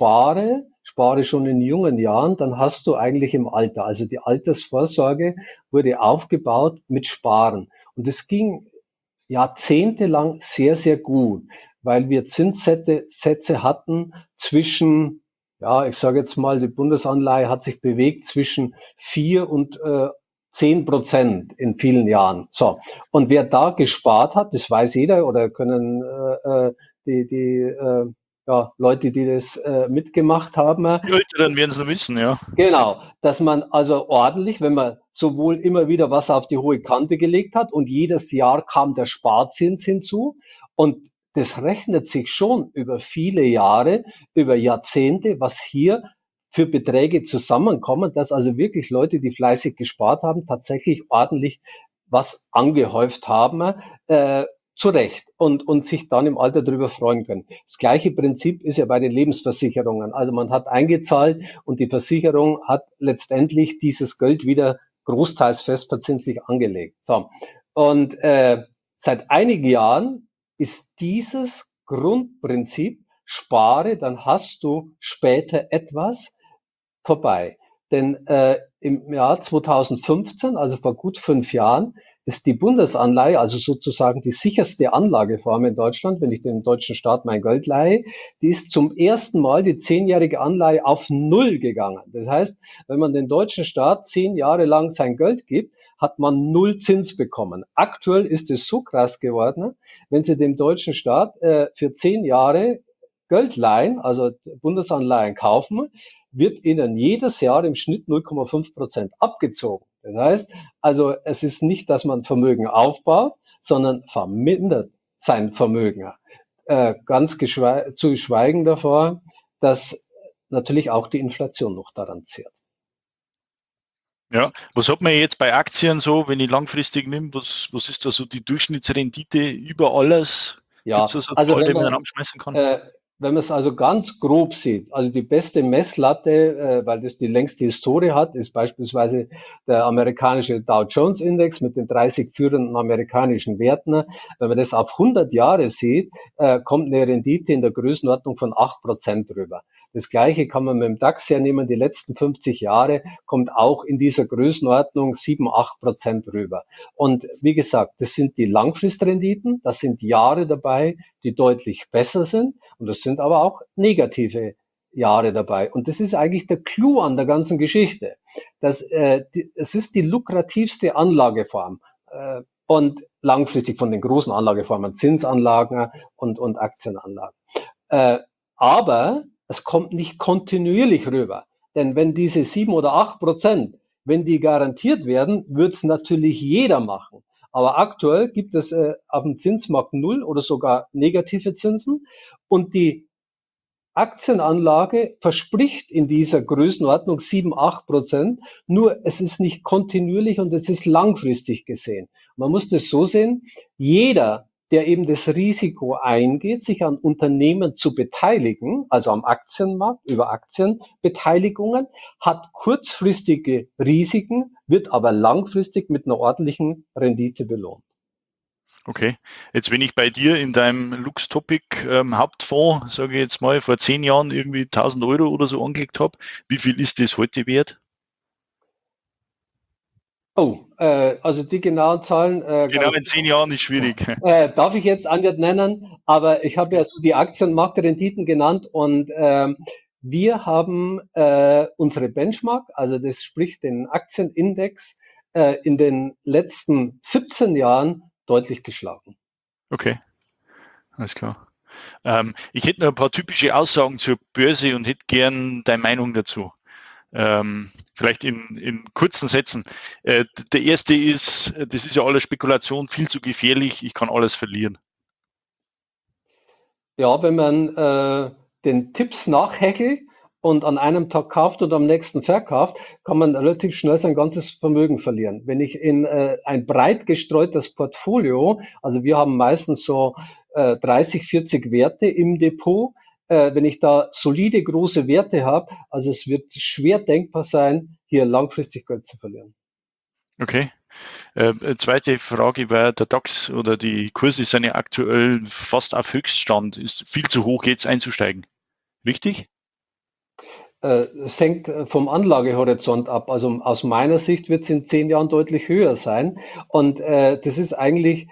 spare schon in jungen Jahren, dann hast du eigentlich im Alter. Also die Altersvorsorge wurde aufgebaut mit Sparen. Und es ging jahrzehntelang sehr gut, weil wir Zinssätze hatten zwischen, ja, ich sage jetzt mal, die Bundesanleihe hat sich bewegt zwischen 4 und 10% in vielen Jahren. So. Und wer da gespart hat, das weiß jeder oder können die Leute, die das mitgemacht haben, Die Älteren werden es noch wissen, ja. genau, dass man also ordentlich, wenn man sowohl immer wieder was auf die hohe Kante gelegt hat und jedes Jahr kam der Sparzins hinzu und das rechnet sich schon über viele Jahre, über Jahrzehnte, was hier für Beträge zusammenkommen, dass also wirklich Leute, die fleißig gespart haben, tatsächlich ordentlich was angehäuft haben, zu Recht und sich dann im Alter darüber freuen können. Das gleiche Prinzip ist ja bei den Lebensversicherungen. Also man hat eingezahlt und die Versicherung hat letztendlich dieses Geld wieder großteils festverzinslich angelegt. So. Und seit einigen Jahren ist dieses Grundprinzip, spare, dann hast du später etwas, vorbei. Denn im Jahr 2015, also vor gut 5 Jahren, ist die Bundesanleihe, also sozusagen die sicherste Anlageform in Deutschland, wenn ich dem deutschen Staat mein Geld leihe, die ist zum ersten Mal die 10-jährige Anleihe auf Null gegangen. Das heißt, wenn man den deutschen Staat 10 Jahre lang sein Geld gibt, hat man null Zins bekommen. Aktuell ist es so krass geworden, wenn Sie dem deutschen Staat für 10 Jahre Geld leihen, also Bundesanleihen kaufen, wird Ihnen jedes Jahr im Schnitt 0,5% abgezogen. Das heißt, also es ist nicht, dass man Vermögen aufbaut, sondern vermindert sein Vermögen. Ganz zu schweigen davor, dass natürlich auch die Inflation noch daran zehrt. Ja, was hat man jetzt bei Aktien so, wenn ich langfristig nehme, was ist da so die Durchschnittsrendite über alles? Ja, Gibt es so also Zahl, die wenn man dann man, abschmeißen kann? wenn man es also ganz grob sieht, also die beste Messlatte, weil das die längste Historie hat, ist beispielsweise der amerikanische Dow Jones Index mit den 30 führenden amerikanischen Werten. Wenn man das auf 100 Jahre sieht, kommt eine Rendite in der Größenordnung von 8% drüber. Das Gleiche kann man mit dem DAX hernehmen. Die letzten 50 Jahre kommt auch in dieser Größenordnung 7-8% rüber. Und wie gesagt, das sind die Langfristrenditen. Das sind Jahre dabei, die deutlich besser sind. Und das sind aber auch negative Jahre dabei. Und das ist eigentlich der Clou an der ganzen Geschichte. Es ist die lukrativste Anlageform. Und langfristig von den großen Anlageformen, Zinsanlagen und Aktienanlagen. Aber es kommt nicht kontinuierlich rüber. Denn wenn diese 7 oder 8%, wenn die garantiert werden, wird es natürlich jeder machen. Aber aktuell gibt es auf dem Zinsmarkt null oder sogar negative Zinsen. Und die Aktienanlage verspricht in dieser Größenordnung 7-8%, nur es ist nicht kontinuierlich und es ist langfristig gesehen. Man muss das so sehen, jeder, der eben das Risiko eingeht, sich an Unternehmen zu beteiligen, also am Aktienmarkt über Aktienbeteiligungen, hat kurzfristige Risiken, wird aber langfristig mit einer ordentlichen Rendite belohnt. Okay, jetzt wenn ich bei dir in deinem Lux-Topic Hauptfonds, sage ich jetzt mal, vor 10 Jahren irgendwie 1.000 Euro oder so angelegt habe, wie viel ist das heute wert? Oh, also die genauen Zahlen Genau, in 10 Jahren ist schwierig. darf ich jetzt nicht nennen, aber ich habe ja so die Aktienmarktrenditen genannt und wir haben unsere Benchmark, also das spricht den Aktienindex, in den letzten 17 Jahren deutlich geschlagen. Okay, alles klar. Ich hätte noch ein paar typische Aussagen zur Börse und hätte gern deine Meinung dazu. Vielleicht in kurzen Sätzen. Der erste ist, das ist ja alles Spekulation, viel zu gefährlich, ich kann alles verlieren. Ja, wenn man den Tipps nachhechelt und an einem Tag kauft und am nächsten verkauft, kann man relativ schnell sein ganzes Vermögen verlieren. Wenn ich in ein breit gestreutes Portfolio, also wir haben meistens so 30, 40 Werte im Depot, wenn ich da solide große Werte habe, also es wird schwer denkbar sein, hier langfristig Geld zu verlieren. Okay. Zweite Frage war, der DAX oder die Kurse sind ja aktuell fast auf Höchststand. Ist viel zu hoch, jetzt einzusteigen. Richtig? Es hängt vom Anlagehorizont ab. Also aus meiner Sicht wird es in 10 Jahren deutlich höher sein. Und das ist eigentlich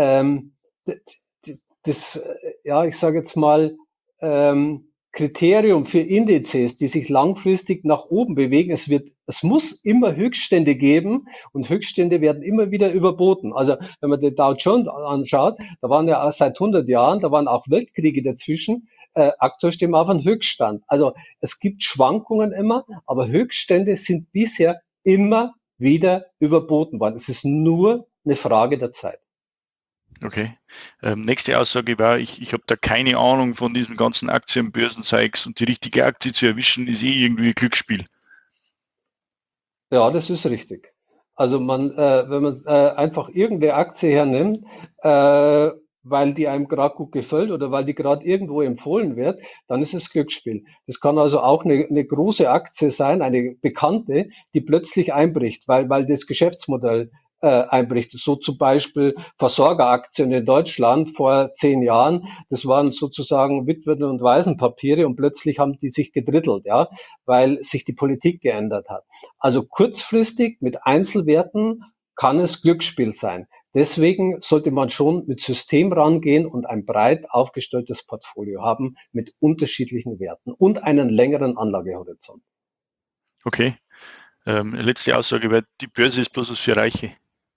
ja, ich sage jetzt mal, Kriterium für Indizes, die sich langfristig nach oben bewegen. Es muss immer Höchststände geben und Höchststände werden immer wieder überboten. Also wenn man den Dow Jones anschaut, da waren ja seit 100 Jahren, da waren auch Weltkriege dazwischen. Aktuell stehen wir auf einem Höchststand. Also es gibt Schwankungen immer, aber Höchststände sind bisher immer wieder überboten worden. Es ist nur eine Frage der Zeit. Okay. Nächste Aussage war, ich habe da keine Ahnung von diesem ganzen Aktienbörsenzeugs und die richtige Aktie zu erwischen, ist irgendwie ein Glücksspiel. Ja, das ist richtig. Also wenn man einfach irgendeine Aktie hernimmt, weil die einem gerade gut gefällt oder weil die gerade irgendwo empfohlen wird, dann ist es Glücksspiel. Das kann also auch eine große Aktie sein, eine bekannte, die plötzlich einbricht, weil das Geschäftsmodell einbricht. So zum Beispiel Versorgeraktien in Deutschland vor 10 Jahren. Das waren sozusagen Witwen- und Waisenpapiere und plötzlich haben die sich gedrittelt, ja, weil sich die Politik geändert hat. Also kurzfristig mit Einzelwerten kann es Glücksspiel sein. Deswegen sollte man schon mit System rangehen und ein breit aufgestelltes Portfolio haben mit unterschiedlichen Werten und einen längeren Anlagehorizont. Okay. Letzte Aussage, weil die Börse ist bloß was für Reiche.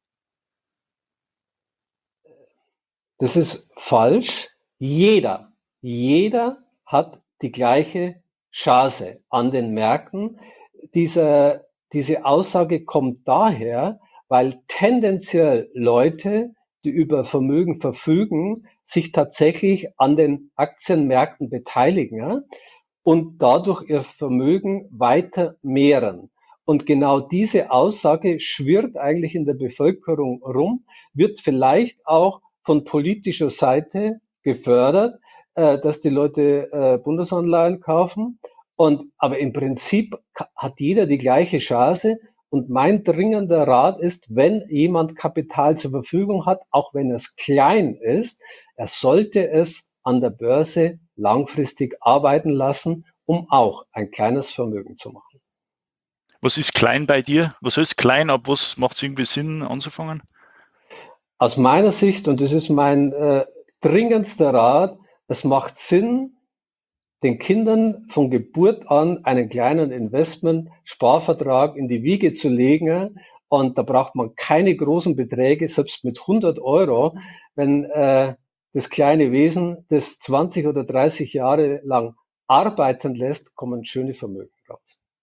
Das ist falsch. Jeder hat die gleiche Chance an den Märkten. Diese Aussage kommt daher, weil tendenziell Leute, die über Vermögen verfügen, sich tatsächlich an den Aktienmärkten beteiligen, ja, und dadurch ihr Vermögen weiter mehren. Und genau diese Aussage schwirrt eigentlich in der Bevölkerung rum, wird vielleicht auch von politischer Seite gefördert, dass die Leute Bundesanleihen kaufen. Aber im Prinzip hat jeder die gleiche Chance. Und mein dringender Rat ist, wenn jemand Kapital zur Verfügung hat, auch wenn es klein ist, er sollte es an der Börse langfristig arbeiten lassen, um auch ein kleines Vermögen zu machen. Was ist klein bei dir? Was heißt klein? Ab was macht es irgendwie Sinn anzufangen? Aus meiner Sicht, und das ist mein dringendster Rat, es macht Sinn, den Kindern von Geburt an einen kleinen Investment-Sparvertrag in die Wiege zu legen. Und da braucht man keine großen Beträge, selbst mit 100 Euro, wenn das kleine Wesen das 20 oder 30 Jahre lang arbeiten lässt, kommen schöne Vermögen raus.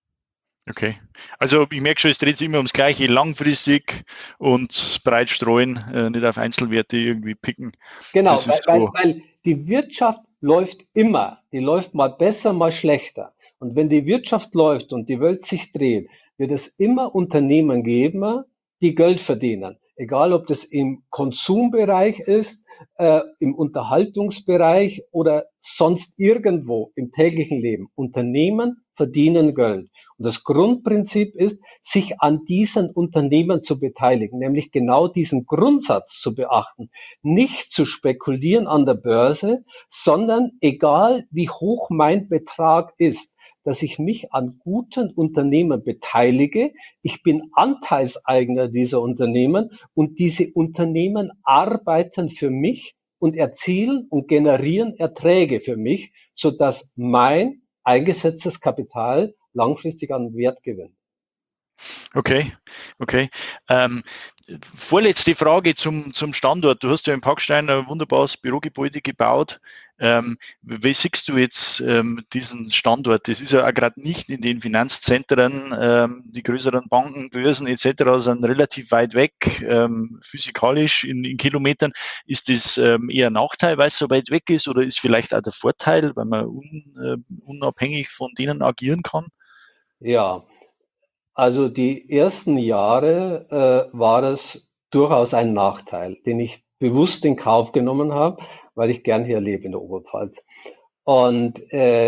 Okay. Also ich merke schon, es dreht sich immer ums Gleiche, langfristig und breit streuen, nicht auf Einzelwerte irgendwie picken. Genau, Das ist weil die Wirtschaft läuft immer. Die läuft mal besser, mal schlechter. Und wenn die Wirtschaft läuft und die Welt sich dreht, wird es immer Unternehmen geben, die Geld verdienen. Egal, ob das im Konsumbereich ist, im Unterhaltungsbereich oder sonst irgendwo im täglichen Leben. Unternehmen verdienen Geld. Und das Grundprinzip ist, sich an diesen Unternehmen zu beteiligen, nämlich genau diesen Grundsatz zu beachten, nicht zu spekulieren an der Börse, sondern egal wie hoch mein Betrag ist, dass ich mich an guten Unternehmen beteilige. Ich bin Anteilseigner dieser Unternehmen und diese Unternehmen arbeiten für mich und erzielen und generieren Erträge für mich, sodass mein eingesetztes Kapital langfristig an Wert gewinnt. okay, okay. Ähm, Vorletzte Frage zum Standort. Du hast ja in Parkstein ein wunderbares Bürogebäude gebaut. Wie siehst du jetzt diesen Standort? Das ist ja auch gerade nicht in den Finanzzentren, die größeren Banken, Börsen etc. sind relativ weit weg, physikalisch in Kilometern. Ist das eher ein Nachteil, weil es so weit weg ist, oder ist vielleicht auch der Vorteil, weil man unabhängig von denen agieren kann? Ja, also die ersten Jahre war es durchaus ein Nachteil, den ich bewusst in Kauf genommen habe, weil ich gern hier lebe in der Oberpfalz. Und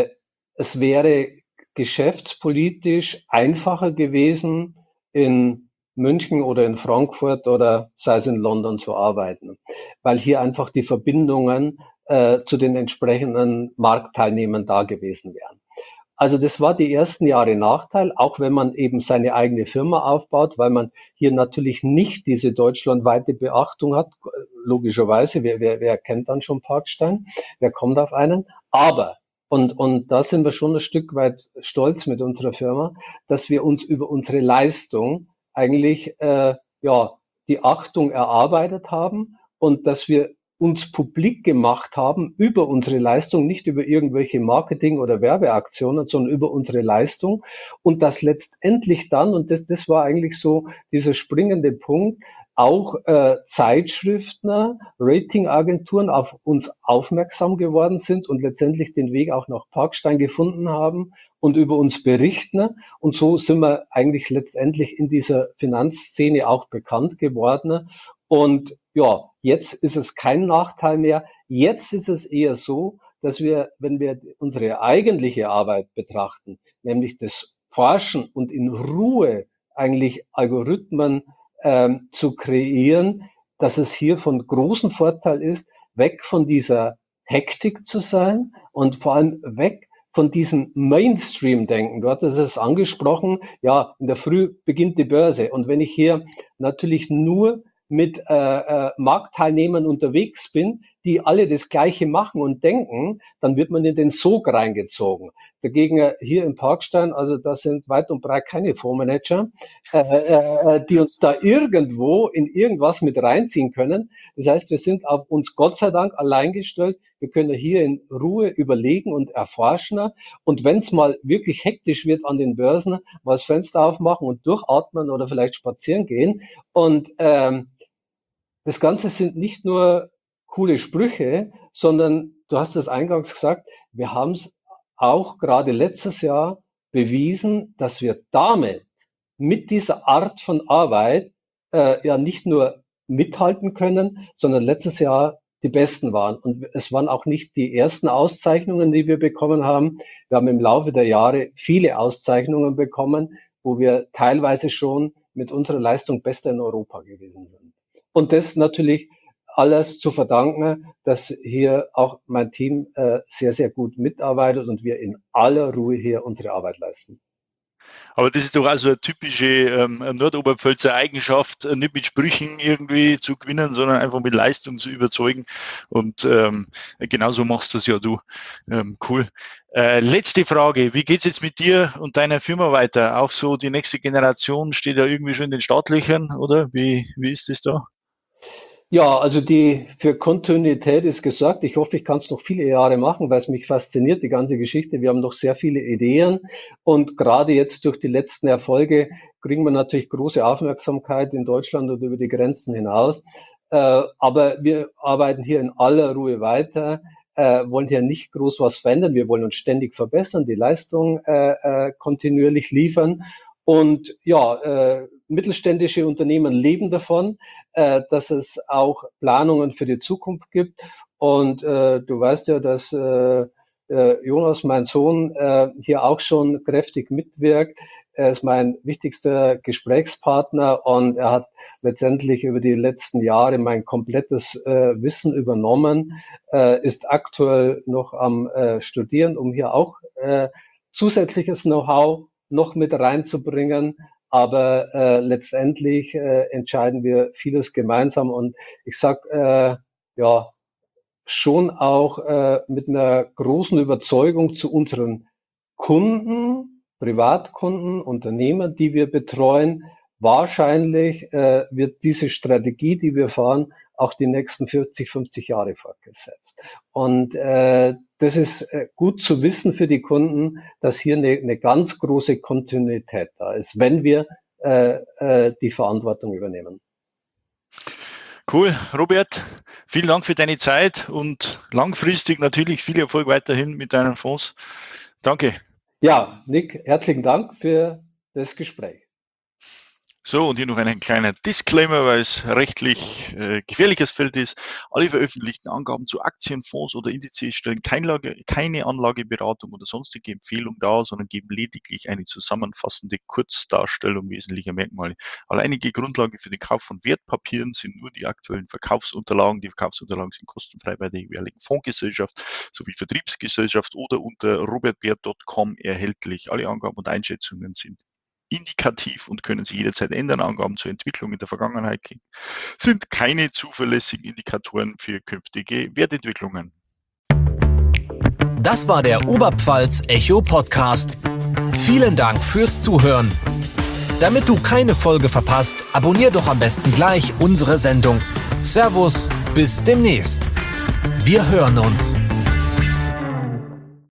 es wäre geschäftspolitisch einfacher gewesen, in München oder in Frankfurt oder sei es in London zu arbeiten, weil hier einfach die Verbindungen zu den entsprechenden Marktteilnehmern da gewesen wären. Also das war die ersten Jahre Nachteil, auch wenn man eben seine eigene Firma aufbaut, weil man hier natürlich nicht diese deutschlandweite Beachtung hat. Logischerweise, wer kennt dann schon Parkstein? Wer kommt auf einen? Aber, und da sind wir schon ein Stück weit stolz mit unserer Firma, dass wir uns über unsere Leistung eigentlich ja, die Achtung erarbeitet haben und dass wir uns publik gemacht haben über unsere Leistung, nicht über irgendwelche Marketing- oder Werbeaktionen, sondern über unsere Leistung. Und das letztendlich dann, und das war eigentlich so dieser springende Punkt, auch Zeitschriften, Ratingagenturen auf uns aufmerksam geworden sind und letztendlich den Weg auch nach Parkstein gefunden haben und über uns berichten. Und so sind wir eigentlich letztendlich in dieser Finanzszene auch bekannt geworden. Und ja, jetzt ist es kein Nachteil mehr. Jetzt ist es eher so, dass wir, wenn wir unsere eigentliche Arbeit betrachten, nämlich das Forschen und in Ruhe eigentlich Algorithmen zu kreieren, dass es hier von großem Vorteil ist, weg von dieser Hektik zu sein und vor allem weg von diesem Mainstream-Denken. Du hattest es angesprochen, ja, in der Früh beginnt die Börse. Und wenn ich hier natürlich nur mit Marktteilnehmern unterwegs bin, die alle das Gleiche machen und denken, dann wird man in den Sog reingezogen. Dagegen hier in Parkstein, also da sind weit und breit keine Fondsmanager, die uns da irgendwo in irgendwas mit reinziehen können. Das heißt, wir sind auf uns Gott sei Dank allein gestellt. Wir können hier in Ruhe überlegen und erforschen. Und wenn es mal wirklich hektisch wird an den Börsen, mal das Fenster aufmachen und durchatmen oder vielleicht spazieren gehen. Und das Ganze sind nicht nur coole Sprüche, sondern du hast es eingangs gesagt, wir haben es auch gerade letztes Jahr bewiesen, dass wir damit mit dieser Art von Arbeit ja nicht nur mithalten können, sondern letztes Jahr die Besten waren. Und es waren auch nicht die ersten Auszeichnungen, die wir bekommen haben. Wir haben im Laufe der Jahre viele Auszeichnungen bekommen, wo wir teilweise schon mit unserer Leistung Bester in Europa gewesen sind. Und das natürlich alles zu verdanken, dass hier auch mein Team sehr, sehr gut mitarbeitet und wir in aller Ruhe hier unsere Arbeit leisten. Aber das ist doch also eine typische Nordoberpfälzer Eigenschaft, nicht mit Sprüchen irgendwie zu gewinnen, sondern einfach mit Leistung zu überzeugen. Und genauso machst du es ja du. Cool. Letzte Frage. Wie geht's jetzt mit dir und deiner Firma weiter? Auch so die nächste Generation steht ja irgendwie schon in den Startlöchern, oder? Wie ist das da? Ja, also für Kontinuität ist gesorgt. Ich hoffe, ich kann es noch viele Jahre machen, weil es mich fasziniert, die ganze Geschichte. Wir haben noch sehr viele Ideen und gerade jetzt durch die letzten Erfolge kriegen wir natürlich große Aufmerksamkeit in Deutschland und über die Grenzen hinaus. Aber wir arbeiten hier in aller Ruhe weiter, wollen hier nicht groß was verändern. Wir wollen uns ständig verbessern, die Leistung kontinuierlich liefern. Und ja, mittelständische Unternehmen leben davon, dass es auch Planungen für die Zukunft gibt. Und du weißt ja, dass Jonas, mein Sohn, hier auch schon kräftig mitwirkt. Er ist mein wichtigster Gesprächspartner und er hat letztendlich über die letzten Jahre mein komplettes Wissen übernommen, ist aktuell noch am Studieren, um hier auch zusätzliches Know-how noch mit reinzubringen, aber letztendlich entscheiden wir vieles gemeinsam und ich sag ja schon auch mit einer großen Überzeugung zu unseren Kunden, Privatkunden, Unternehmen, die wir betreuen. Wahrscheinlich wird diese Strategie, die wir fahren, auch die nächsten 40, 50 Jahre fortgesetzt. Und das ist gut zu wissen für die Kunden, dass hier eine ganz große Kontinuität da ist, wenn wir die Verantwortung übernehmen. Cool, Robert, vielen Dank für deine Zeit und langfristig natürlich viel Erfolg weiterhin mit deinen Fonds. Danke. Ja, Nick, herzlichen Dank für das Gespräch. So, und hier noch ein kleiner Disclaimer, weil es rechtlich gefährliches Feld ist. Alle veröffentlichten Angaben zu Aktien, Fonds oder Indizes stellen keine Anlageberatung oder sonstige Empfehlung dar, sondern geben lediglich eine zusammenfassende Kurzdarstellung wesentlicher Merkmale. Alleinige Grundlage für den Kauf von Wertpapieren sind nur die aktuellen Verkaufsunterlagen. Die Verkaufsunterlagen sind kostenfrei bei der jeweiligen Fondsgesellschaft sowie Vertriebsgesellschaft oder unter robertbert.com erhältlich. Alle Angaben und Einschätzungen sind indikativ und können sich jederzeit ändern. Angaben zur Entwicklung in der Vergangenheit sind keine zuverlässigen Indikatoren für künftige Wertentwicklungen. Das war der Oberpfalz Echo Podcast. Vielen Dank fürs Zuhören. Damit du keine Folge verpasst, abonnier doch am besten gleich unsere Sendung. Servus, bis demnächst. Wir hören uns.